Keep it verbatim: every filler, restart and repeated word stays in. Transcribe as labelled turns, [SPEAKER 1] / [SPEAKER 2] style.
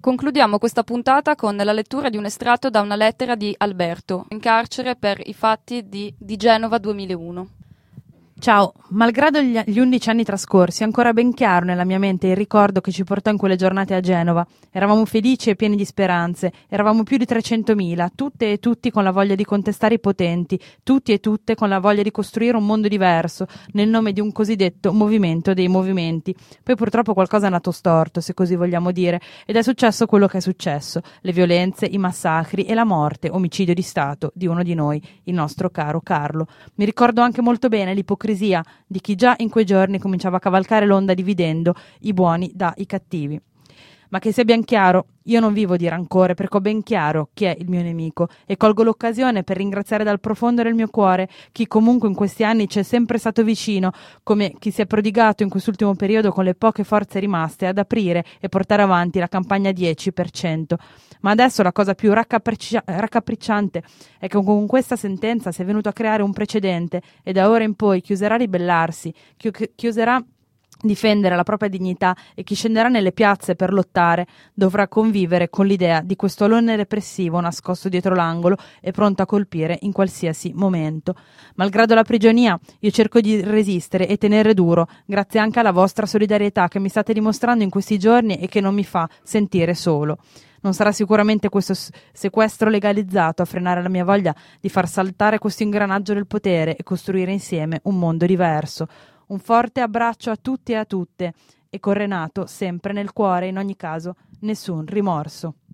[SPEAKER 1] Concludiamo questa puntata con la lettura di un estratto da una lettera di Alberto, in carcere per i fatti di, di Genova duemilauno.
[SPEAKER 2] Ciao, malgrado gli, gli undici anni trascorsi, è ancora ben chiaro nella mia mente il ricordo che ci portò in quelle giornate a Genova. Eravamo felici e pieni di speranze, eravamo più di trecentomila, tutte e tutti con la voglia di contestare i potenti, tutti e tutte con la voglia di costruire un mondo diverso, nel nome di un cosiddetto movimento dei movimenti. Poi purtroppo qualcosa è nato storto, se così vogliamo dire, ed è successo quello che è successo, le violenze, i massacri e la morte, omicidio di Stato, di uno di noi, il nostro caro Carlo. Mi ricordo anche molto bene l'ipocrisia di chi già in quei giorni cominciava a cavalcare l'onda dividendo i buoni dai cattivi. Ma che sia ben chiaro, io non vivo di rancore perché ho ben chiaro chi è il mio nemico e colgo l'occasione per ringraziare dal profondo del mio cuore chi comunque in questi anni ci è sempre stato vicino, come chi si è prodigato in quest'ultimo periodo con le poche forze rimaste ad aprire e portare avanti la campagna dieci per cento. Ma adesso la cosa più raccapriccia- raccapricciante è che con questa sentenza si è venuto a creare un precedente e da ora in poi chi oserà ribellarsi, chi, chi oserà difendere la propria dignità e chi scenderà nelle piazze per lottare dovrà convivere con l'idea di questo alone repressivo nascosto dietro l'angolo e pronto a colpire in qualsiasi momento. Malgrado la prigionia, io cerco di resistere e tenere duro, grazie anche alla vostra solidarietà che mi state dimostrando in questi giorni e che non mi fa sentire solo. Non sarà sicuramente questo sequestro legalizzato a frenare la mia voglia di far saltare questo ingranaggio del potere e costruire insieme un mondo diverso. Un forte abbraccio a tutti e a tutte e con Renato sempre nel cuore, in ogni caso nessun rimorso.